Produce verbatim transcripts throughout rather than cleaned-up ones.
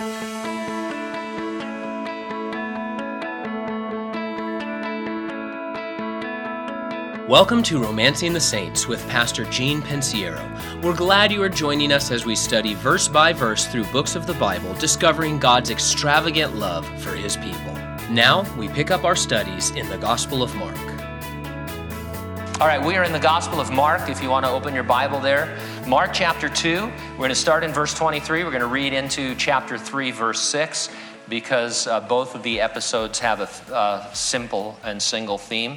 Welcome to Romancing the Saints with Pastor Gene Pensiero. We're glad you are joining us as we study verse by verse through books of the Bible, discovering God's extravagant love for His people. Now, we pick up our studies in the Gospel of Mark. All right, we are in the Gospel of Mark, if you want to open your Bible there. Mark chapter two, we're going to start in verse twenty-three. We're going to read into chapter three, verse six, because uh, both of the episodes have a uh, simple and single theme.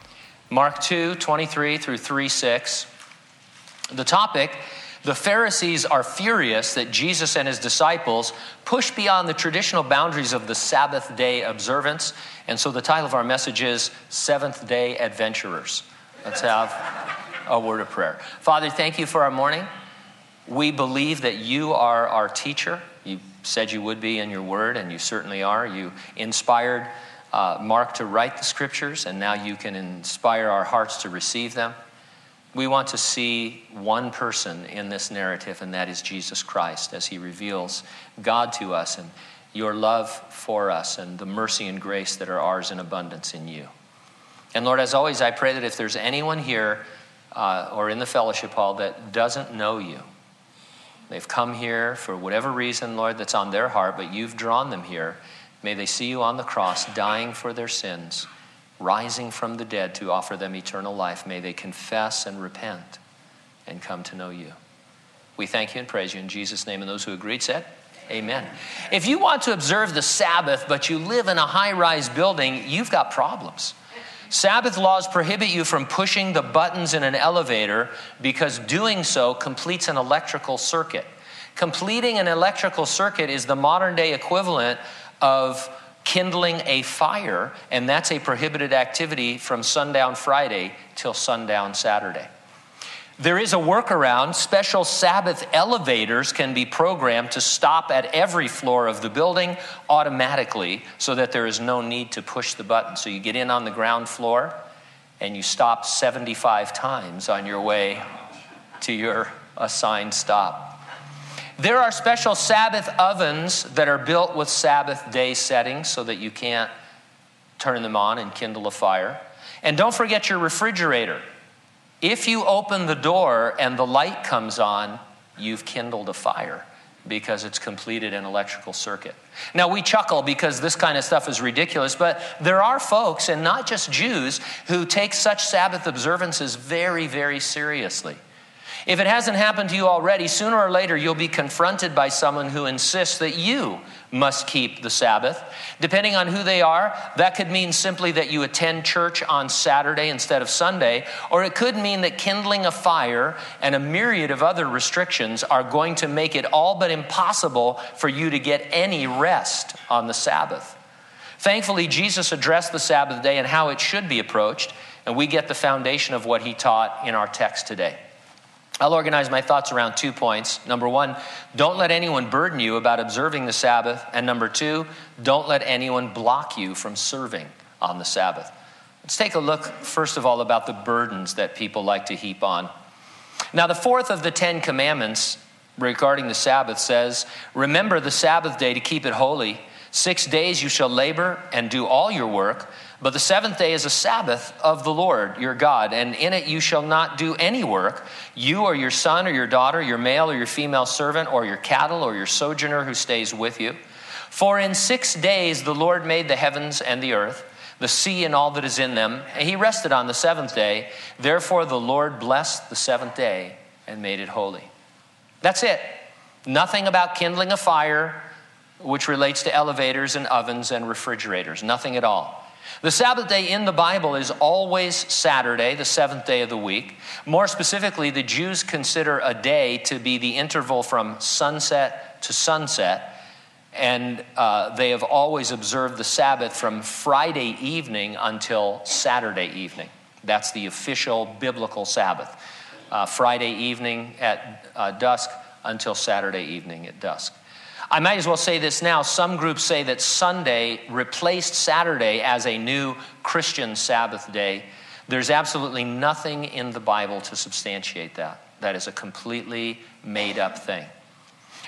Mark two, twenty-three through three, six. The topic, the Pharisees are furious that Jesus and his disciples push beyond the traditional boundaries of the Sabbath day observance. And so the title of our message is Seventh Day Adventurers. Let's have a word of prayer. Father, thank you for our morning. We believe that you are our teacher. You said you would be in your word, and you certainly are. You inspired Uh, Mark to write the scriptures, and now you can inspire our hearts to receive them. We want to see one person in this narrative, and that is Jesus Christ, as he reveals God to us and your love for us and the mercy and grace that are ours in abundance in you. And Lord, as always, I pray that if there's anyone here uh, or in the fellowship hall that doesn't know you, they've come here for whatever reason, Lord, that's on their heart, but you've drawn them here. May they see you on the cross, dying for their sins, rising from the dead to offer them eternal life. May they confess and repent and come to know you. We thank you and praise you in Jesus' name. And those who agreed said, amen. If you want to observe the Sabbath, but you live in a high-rise building, you've got problems. Sabbath laws prohibit you from pushing the buttons in an elevator because doing so completes an electrical circuit. Completing an electrical circuit is the modern-day equivalent of kindling a fire, and that's a prohibited activity from sundown Friday till sundown Saturday. There is a workaround. Special Sabbath elevators can be programmed to stop at every floor of the building automatically so that there is no need to push the button. So you get in on the ground floor and you stop seventy-five times on your way to your assigned stop. There are special Sabbath ovens that are built with Sabbath day settings so that you can't turn them on and kindle a fire. And don't forget your refrigerator. If you open the door and the light comes on, you've kindled a fire because it's completed an electrical circuit. Now, we chuckle because this kind of stuff is ridiculous, but there are folks, and not just Jews, who take such Sabbath observances very, very seriously. If it hasn't happened to you already, sooner or later you'll be confronted by someone who insists that you must keep the Sabbath. Depending on who they are, that could mean simply that you attend church on Saturday instead of Sunday, or it could mean that kindling a fire and a myriad of other restrictions are going to make it all but impossible for you to get any rest on the Sabbath. Thankfully, Jesus addressed the Sabbath day and how it should be approached, and we get the foundation of what he taught in our text today. I'll organize my thoughts around two points. Number one, don't let anyone burden you about observing the Sabbath. And number two, don't let anyone block you from serving on the Sabbath. Let's take a look, first of all, about the burdens that people like to heap on. Now, the fourth of the Ten Commandments regarding the Sabbath says, remember the Sabbath day to keep it holy. Six days you shall labor and do all your work, but the seventh day is a Sabbath of the Lord your God, and in it you shall not do any work, you or your son or your daughter, your male or your female servant, or your cattle or your sojourner who stays with you. For in six days the Lord made the heavens and the earth, the sea and all that is in them, and he rested on the seventh day. Therefore the Lord blessed the seventh day and made it holy. That's it. Nothing about kindling a fire, which relates to elevators and ovens and refrigerators. Nothing at all. The Sabbath day in the Bible is always Saturday, the seventh day of the week. More specifically, the Jews consider a day to be the interval from sunset to sunset, and uh, they have always observed the Sabbath from Friday evening until Saturday evening. That's the official biblical Sabbath. Uh, Friday evening at uh, dusk until Saturday evening at dusk. I might as well say this now. Some groups say that Sunday replaced Saturday as a new Christian Sabbath day. There's absolutely nothing in the Bible to substantiate that. That is a completely made-up thing.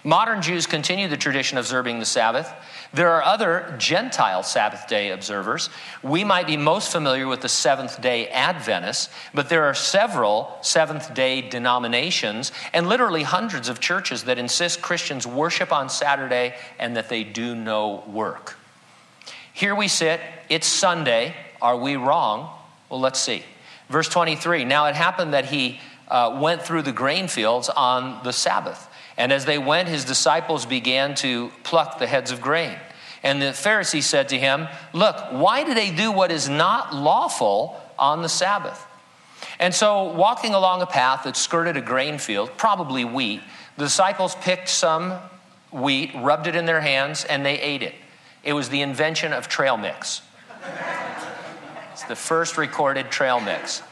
Modern Jews continue the tradition of observing the Sabbath. There are other Gentile Sabbath day observers. We might be most familiar with the Seventh-day Adventists, but there are several Seventh-day denominations and literally hundreds of churches that insist Christians worship on Saturday and that they do no work. Here we sit. It's Sunday. Are we wrong? Well, let's see. Verse twenty-three, now it happened that he uh, went through the grain fields on the Sabbath. And as they went, his disciples began to pluck the heads of grain. And the Pharisees said to him, look, why do they do what is not lawful on the Sabbath? And so walking along a path that skirted a grain field, probably wheat, the disciples picked some wheat, rubbed it in their hands, and they ate it. It was the invention of trail mix. It's the first recorded trail mix.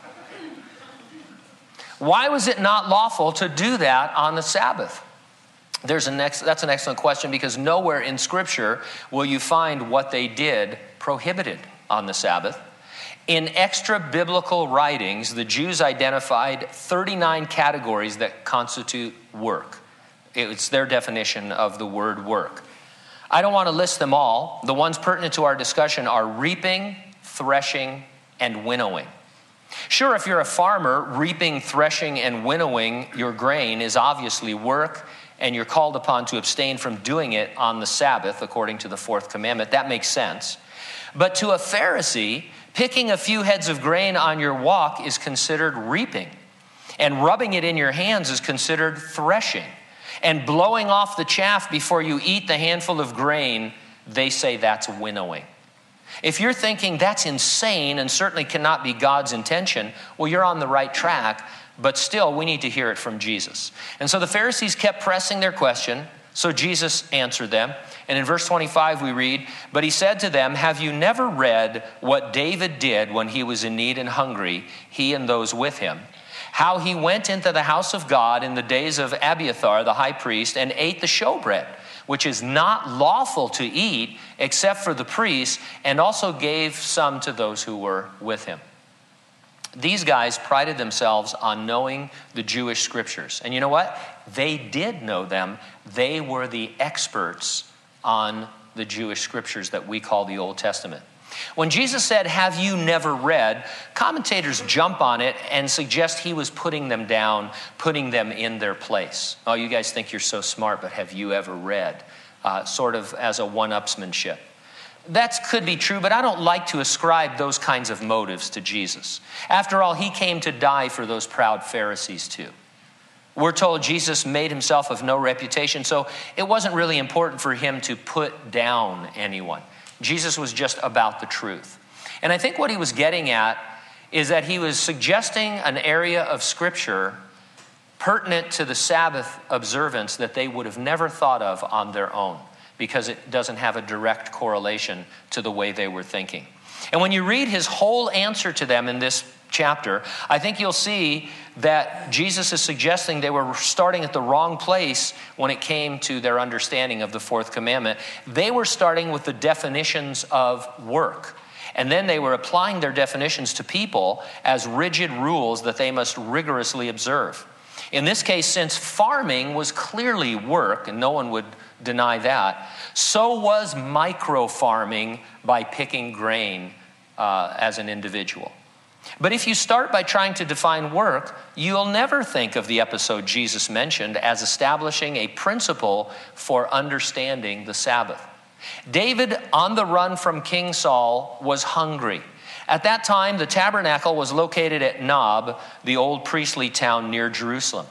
Why was it not lawful to do that on the Sabbath? There's an ex- that's an excellent question, because nowhere in Scripture will you find what they did prohibited on the Sabbath. In extra biblical writings, the Jews identified thirty-nine categories that constitute work. It's their definition of the word work. I don't want to list them all. The ones pertinent to our discussion are reaping, threshing, and winnowing. Sure, if you're a farmer, reaping, threshing, and winnowing your grain is obviously work, and you're called upon to abstain from doing it on the Sabbath, according to the fourth commandment. That makes sense. But to a Pharisee, picking a few heads of grain on your walk is considered reaping, and rubbing it in your hands is considered threshing, and blowing off the chaff before you eat the handful of grain, they say that's winnowing. If you're thinking that's insane and certainly cannot be God's intention, well, you're on the right track. But still, we need to hear it from Jesus. And so the Pharisees kept pressing their question, so Jesus answered them. And in verse twenty-five we read, but he said to them, have you never read what David did when he was in need and hungry, he and those with him? How he went into the house of God in the days of Abiathar, the high priest, and ate the showbread, which is not lawful to eat except for the priests, and also gave some to those who were with him. These guys prided themselves on knowing the Jewish scriptures. And you know what? They did know them. They were the experts on the Jewish scriptures that we call the Old Testament. When Jesus said, have you never read, commentators jump on it and suggest he was putting them down, putting them in their place. Oh, you guys think you're so smart, but have you ever read? Uh, sort of as a one-upsmanship. That could be true, but I don't like to ascribe those kinds of motives to Jesus. After all, he came to die for those proud Pharisees too. We're told Jesus made himself of no reputation, so it wasn't really important for him to put down anyone. Jesus was just about the truth. And I think what he was getting at is that he was suggesting an area of Scripture pertinent to the Sabbath observance that they would have never thought of on their own, because it doesn't have a direct correlation to the way they were thinking. And when you read his whole answer to them in this chapter, I think you'll see that Jesus is suggesting they were starting at the wrong place when it came to their understanding of the fourth commandment. They were starting with the definitions of work, and then they were applying their definitions to people as rigid rules that they must rigorously observe. In this case, since farming was clearly work, and no one would deny that, so was micro-farming by picking grain uh, as an individual. But if you start by trying to define work, you'll never think of the episode Jesus mentioned as establishing a principle for understanding the Sabbath. David, on the run from King Saul, was hungry. At that time, the tabernacle was located at Nob, the old priestly town near Jerusalem.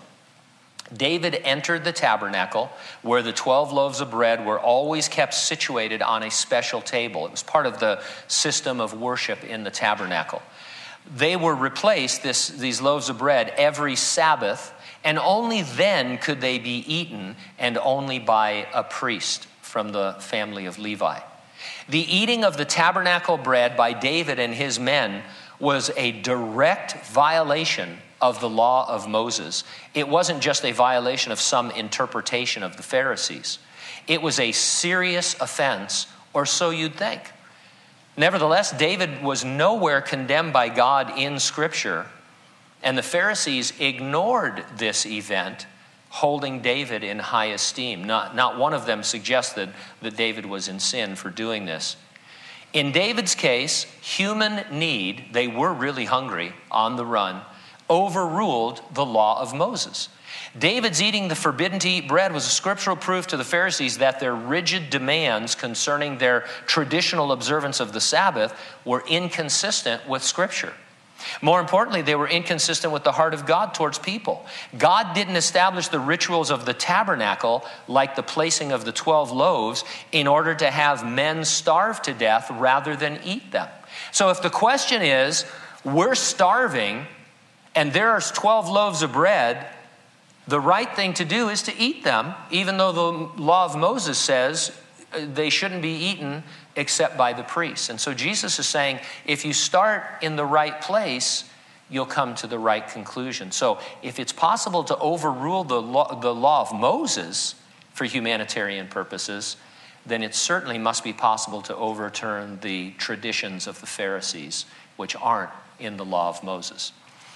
David entered the tabernacle where the twelve loaves of bread were always kept situated on a special table. It was part of the system of worship in the tabernacle. They were replaced, this, these loaves of bread, every Sabbath, and only then could they be eaten, and only by a priest from the family of Levi. The eating of the tabernacle bread by David and his men was a direct violation of the law of Moses. It wasn't just a violation of some interpretation of the Pharisees. It was a serious offense, or so you'd think. Nevertheless, David was nowhere condemned by God in Scripture, and the Pharisees ignored this event holding David in high esteem. Not, not one of them suggested that David was in sin for doing this. In David's case, human need, they were really hungry, on the run, overruled the law of Moses. David's eating the forbidden to eat bread was a scriptural proof to the Pharisees that their rigid demands concerning their traditional observance of the Sabbath were inconsistent with Scripture. More importantly, they were inconsistent with the heart of God towards people. God didn't establish the rituals of the tabernacle, like the placing of the twelve loaves, in order to have men starve to death rather than eat them. So if the question is, we're starving and there are twelve loaves of bread, the right thing to do is to eat them, even though the law of Moses says they shouldn't be eaten except by the priests. And so Jesus is saying, if you start in the right place, you'll come to the right conclusion. So if it's possible to overrule the law, the law of Moses for humanitarian purposes, then it certainly must be possible to overturn the traditions of the Pharisees, which aren't in the law of Moses.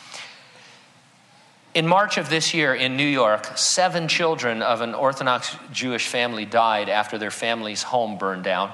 In March of this year in New York, seven children of an Orthodox Jewish family died after their family's home burned down.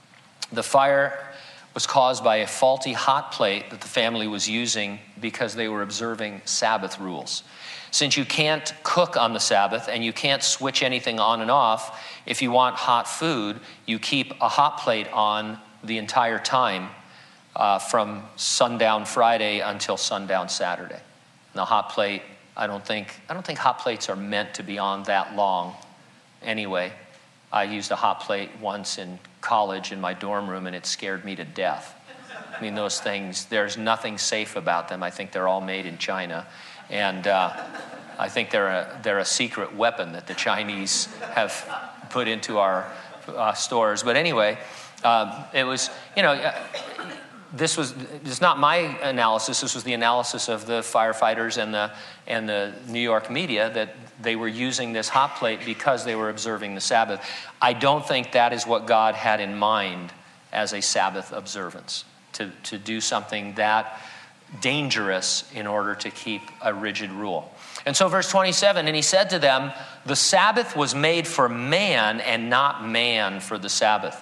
The fire was caused by a faulty hot plate that the family was using because they were observing Sabbath rules. Since you can't cook on the Sabbath and you can't switch anything on and off, if you want hot food, you keep a hot plate on the entire time uh, from sundown Friday until sundown Saturday. And the hot plate, I don't think I don't think hot plates are meant to be on that long anyway. I used a hot plate once in college in my dorm room and it scared me to death. I mean, those things, there's nothing safe about them. I think they're all made in China. And uh, I think they're a, they're a secret weapon that the Chinese have put into our uh, stores. But anyway, uh, it was, you know, uh, This was this is not my analysis. This was the analysis of the firefighters and the and the New York media, that they were using this hot plate because they were observing the Sabbath. I don't think that is what God had in mind as a Sabbath observance, to, to do something that dangerous in order to keep a rigid rule. And so verse twenty-seven, and he said to them, the Sabbath was made for man and not man for the Sabbath.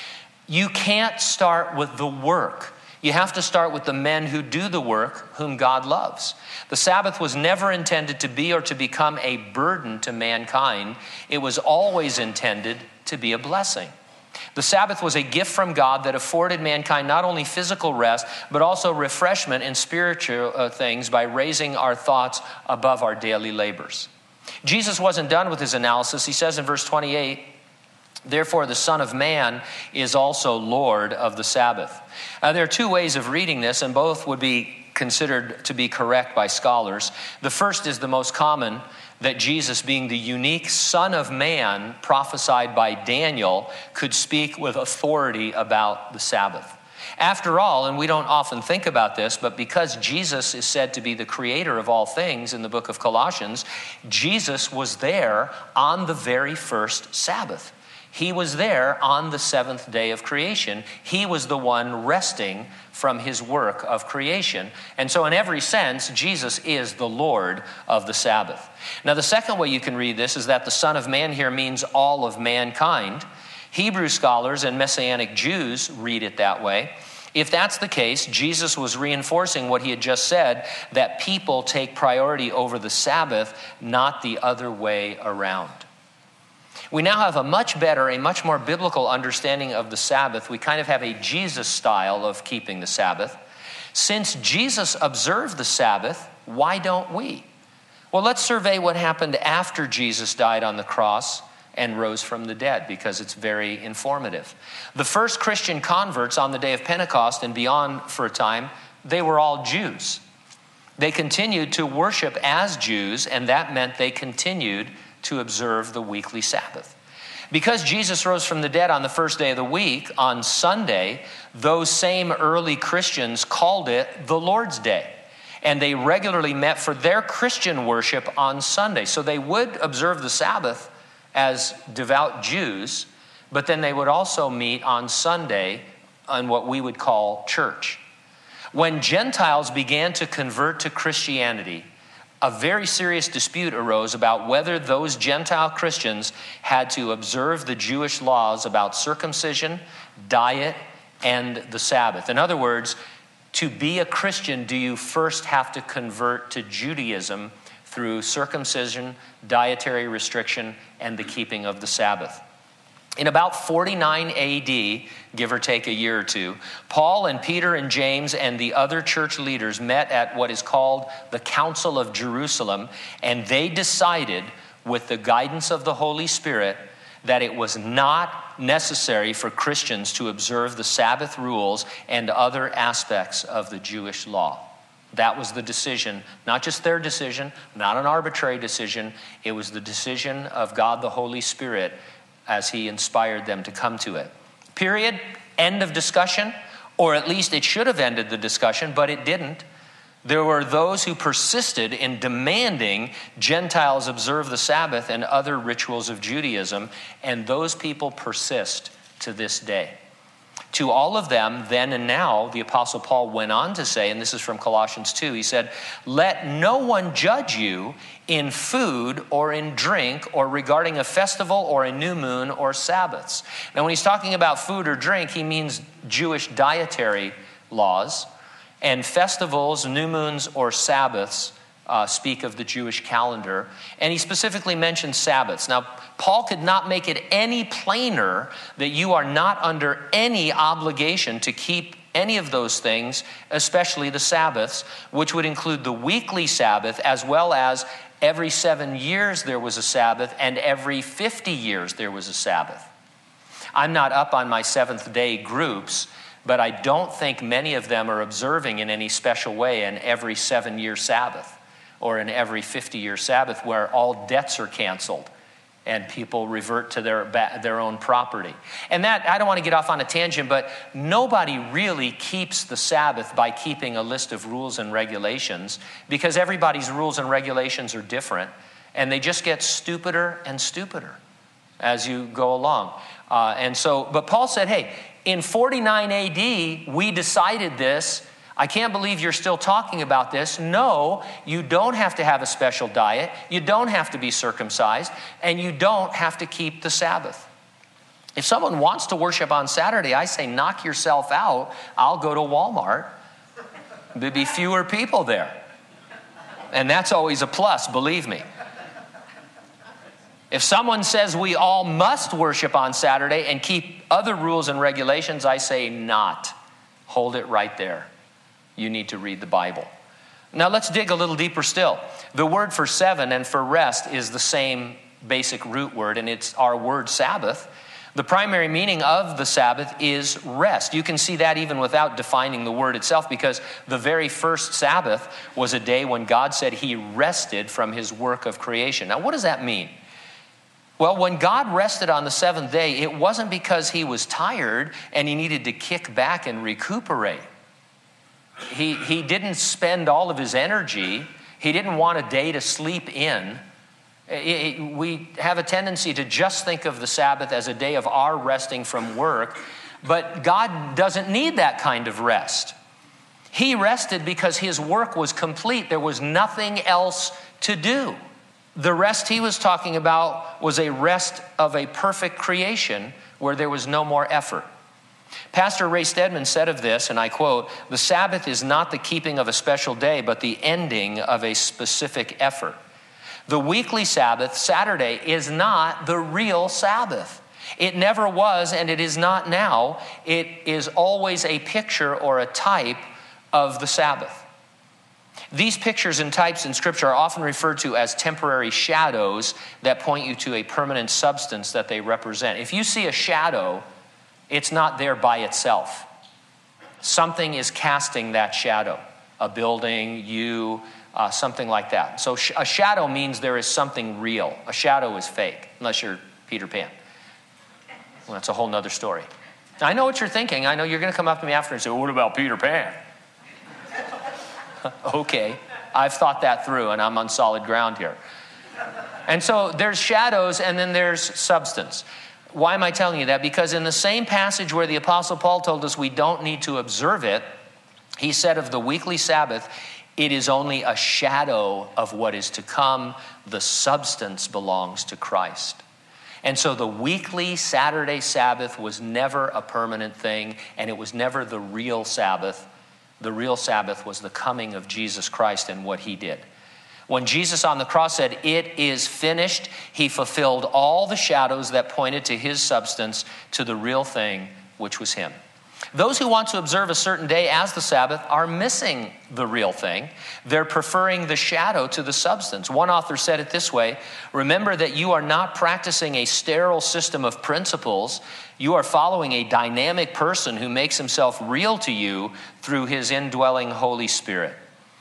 You can't start with the work. You have to start with the men who do the work, whom God loves. The Sabbath was never intended to be or to become a burden to mankind. It was always intended to be a blessing. The Sabbath was a gift from God that afforded mankind not only physical rest, but also refreshment in spiritual uh, things by raising our thoughts above our daily labors. Jesus wasn't done with his analysis. He says in verse twenty-eight, therefore, the Son of Man is also Lord of the Sabbath. Uh, there are two ways of reading this, and both would be considered to be correct by scholars. The first is the most common, that Jesus, being the unique Son of Man prophesied by Daniel, could speak with authority about the Sabbath. After all, and we don't often think about this, but because Jesus is said to be the creator of all things in the book of Colossians, Jesus was there on the very first Sabbath. He was there on the seventh day of creation. He was the one resting from his work of creation. And so in every sense, Jesus is the Lord of the Sabbath. Now, the second way you can read this is that the Son of Man here means all of mankind. Hebrew scholars and Messianic Jews read it that way. If that's the case, Jesus was reinforcing what he had just said, that people take priority over the Sabbath, not the other way around. We now have a much better, a much more biblical understanding of the Sabbath. We kind of have a Jesus style of keeping the Sabbath. Since Jesus observed the Sabbath, why don't we? Well, let's survey what happened after Jesus died on the cross and rose from the dead, because it's very informative. The first Christian converts on the day of Pentecost and beyond for a time, they were all Jews. They continued to worship as Jews, and that meant they continued to observe the weekly Sabbath. Because Jesus rose from the dead on the first day of the week, on Sunday, those same early Christians called it the Lord's Day. And they regularly met for their Christian worship on Sunday. So they would observe the Sabbath as devout Jews, but then they would also meet on Sunday on what we would call church. When Gentiles began to convert to Christianity, a very serious dispute arose about whether those Gentile Christians had to observe the Jewish laws about circumcision, diet, and the Sabbath. In other words, to be a Christian, do you first have to convert to Judaism through circumcision, dietary restriction, and the keeping of the Sabbath? In about forty-nine A D, give or take a year or two, Paul and Peter and James and the other church leaders met at what is called the Council of Jerusalem, and they decided, with the guidance of the Holy Spirit, that it was not necessary for Christians to observe the Sabbath rules and other aspects of the Jewish law. That was the decision, not just their decision, not an arbitrary decision. It was the decision of God the Holy Spirit as he inspired them to come to it. Period. End of discussion. Or at least it should have ended the discussion, but it didn't. There were those who persisted in demanding Gentiles observe the Sabbath and other rituals of Judaism, and those people persist to this day. To all of them, then and now, the Apostle Paul went on to say, and this is from Colossians two, he said, "Let no one judge you in food or in drink or regarding a festival or a new moon or Sabbaths." Now, when he's talking about food or drink, he means Jewish dietary laws, and festivals, new moons, or Sabbaths uh, speak of the Jewish calendar. And he specifically mentioned Sabbaths. Now, Paul could not make it any plainer that you are not under any obligation to keep any of those things, especially the Sabbaths, which would include the weekly Sabbath, as well as every seven years there was a Sabbath, and every fifty years there was a Sabbath. I'm not up on my Seventh Day groups, but I don't think many of them are observing in any special way an every seven-year Sabbath or an every fifty-year Sabbath where all debts are canceled and people revert to their their own property. And that, I don't want to get off on a tangent, but nobody really keeps the Sabbath by keeping a list of rules and regulations, because everybody's rules and regulations are different, and they just get stupider and stupider as you go along. Uh, and so, but Paul said, hey, in forty-nine A D, we decided this. I can't believe you're still talking about this. No, you don't have to have a special diet. You don't have to be circumcised. And you don't have to keep the Sabbath. If someone wants to worship on Saturday, I say, knock yourself out. I'll go to Walmart. There'd be fewer people there. And that's always a plus, believe me. If someone says we all must worship on Saturday and keep other rules and regulations, I say not. Hold it right there. You need to read the Bible. Now let's dig a little deeper still. The word for seven and for rest is the same basic root word, and it's our word Sabbath. The primary meaning of the Sabbath is rest. You can see that even without defining the word itself, because the very first Sabbath was a day when God said he rested from his work of creation. Now what does that mean? Well, when God rested on the seventh day, it wasn't because he was tired and he needed to kick back and recuperate. He, he didn't spend all of his energy. He didn't want a day to sleep in. It, it, we have a tendency to just think of the Sabbath as a day of our resting from work, but God doesn't need that kind of rest. He rested because his work was complete. There was nothing else to do. The rest he was talking about was a rest of a perfect creation where there was no more effort. Pastor Ray Stedman said of this, and I quote, "The Sabbath is not the keeping of a special day, but the ending of a specific effort. The weekly Sabbath, Saturday, is not the real Sabbath. It never was, and it is not now. It is always a picture or a type of the Sabbath." These pictures and types in Scripture are often referred to as temporary shadows that point you to a permanent substance that they represent. If you see a shadow, it's not there by itself. Something is casting that shadow. A building, you, uh, something like that. So sh- a shadow means there is something real. A shadow is fake, unless you're Peter Pan. Well, that's a whole nother story. I know what you're thinking. I know you're going to come up to me after and say, well, what about Peter Pan? Okay, I've thought that through and I'm on solid ground here. And so there's shadows and then there's substance. Why am I telling you that? Because in the same passage where the Apostle Paul told us we don't need to observe it, he said of the weekly Sabbath, It is only a shadow of what is to come. The substance belongs to Christ. And so the weekly Saturday Sabbath was never a permanent thing, and it was never the real Sabbath. The real Sabbath was the coming of Jesus Christ and what he did. When Jesus on the cross said, "It is finished," he fulfilled all the shadows that pointed to his substance, to the real thing, which was him. Those who want to observe a certain day as the Sabbath are missing the real thing. They're preferring the shadow to the substance. One author said it this way: remember that you are not practicing a sterile system of principles. You are following a dynamic person who makes himself real to you through his indwelling Holy Spirit.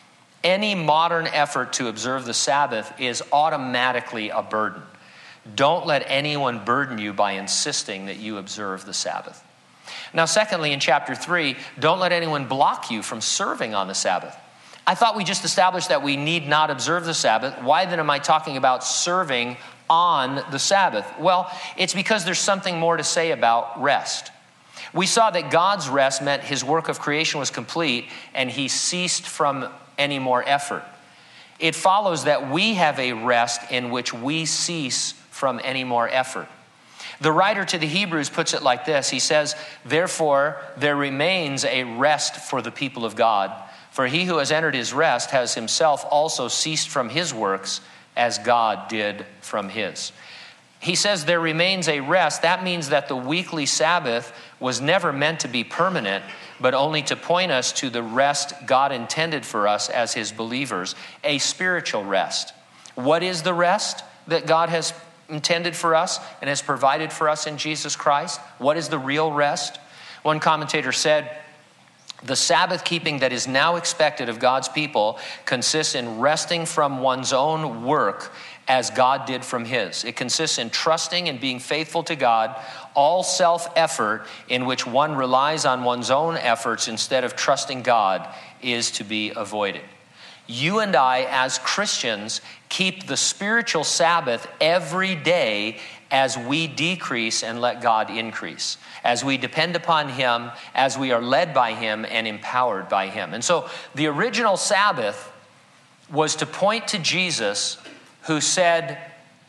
Any modern effort to observe the Sabbath is automatically a burden. Don't let anyone burden you by insisting that you observe the Sabbath. Now, secondly, in chapter three, don't let anyone block you from serving on the Sabbath. I thought we just established that we need not observe the Sabbath. Why then am I talking about serving on the Sabbath? Well, it's because there's something more to say about rest. We saw that God's rest meant his work of creation was complete and he ceased from any more effort. It follows that we have a rest in which we cease from any more effort. The writer to the Hebrews puts it like this. He says, therefore, there remains a rest for the people of God. For he who has entered his rest has himself also ceased from his works as God did from his. He says there remains a rest. That means that the weekly Sabbath was never meant to be permanent, but only to point us to the rest God intended for us as his believers, a spiritual rest. What is the rest that God has intended for us and has provided for us in Jesus Christ? What is the real rest? One commentator said, the Sabbath keeping that is now expected of God's people consists in resting from one's own work as God did from his. It consists in trusting and being faithful to God. All self-effort in which one relies on one's own efforts instead of trusting God is to be avoided. You and I, as Christians, keep the spiritual Sabbath every day as we decrease and let God increase, as we depend upon him, as we are led by him and empowered by him. And so the original Sabbath was to point to Jesus, who said,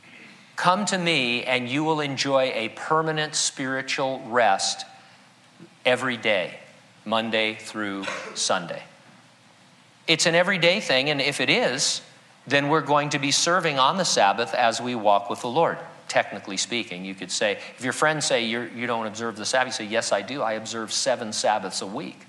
come to me and you will enjoy a permanent spiritual rest every day, Monday through Sunday. It's an everyday thing, and if it is, then we're going to be serving on the Sabbath as we walk with the Lord. Technically speaking, you could say, if your friends say you're, you don't observe the Sabbath, you say, yes, I do. I observe seven Sabbaths a week.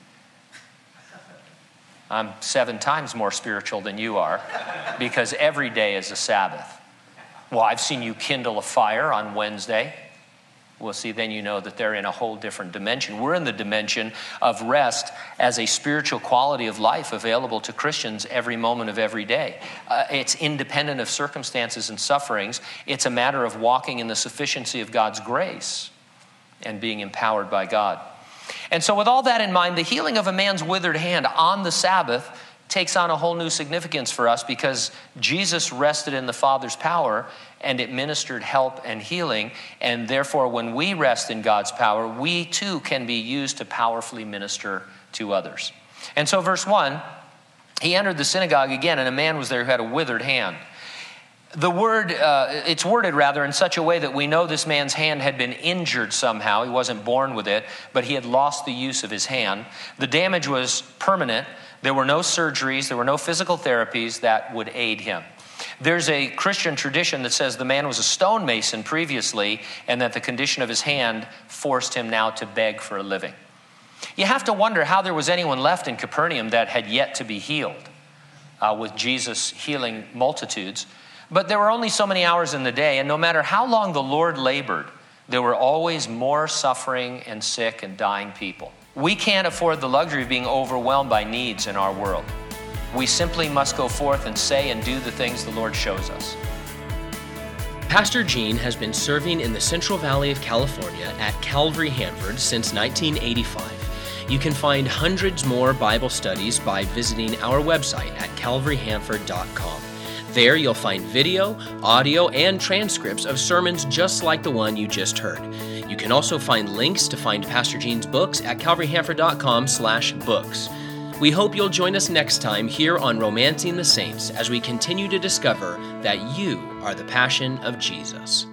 I'm seven times more spiritual than you are because every day is a Sabbath. Well, I've seen you kindle a fire on Wednesday. Well, see, then you know that they're in a whole different dimension. We're in the dimension of rest as a spiritual quality of life available to Christians every moment of every day. Uh, it's independent of circumstances and sufferings. It's a matter of walking in the sufficiency of God's grace and being empowered by God. And so with all that in mind, the healing of a man's withered hand on the Sabbath takes on a whole new significance for us because Jesus rested in the Father's power and it ministered help and healing. And therefore, when we rest in God's power, we too can be used to powerfully minister to others. And so verse one, he entered the synagogue again and a man was there who had a withered hand. The word, uh, it's worded rather in such a way that we know this man's hand had been injured somehow. He wasn't born with it, but he had lost the use of his hand. The damage was permanent. There were no surgeries. There were no physical therapies that would aid him. There's a Christian tradition that says the man was a stonemason previously and that the condition of his hand forced him now to beg for a living. You have to wonder how there was anyone left in Capernaum that had yet to be healed uh, with Jesus healing multitudes. But there were only so many hours in the day, and no matter how long the Lord labored, there were always more suffering and sick and dying people. We can't afford the luxury of being overwhelmed by needs in our world. We simply must go forth and say and do the things the Lord shows us. Pastor Gene has been serving in the Central Valley of California at Calvary Hanford since nineteen eighty-five. You can find hundreds more Bible studies by visiting our website at calvary hanford dot com. There you'll find video, audio, and transcripts of sermons just like the one you just heard. You can also find links to find Pastor Gene's books at calvary hanford dot com slash books. We hope you'll join us next time here on Romancing the Saints as we continue to discover that you are the passion of Jesus.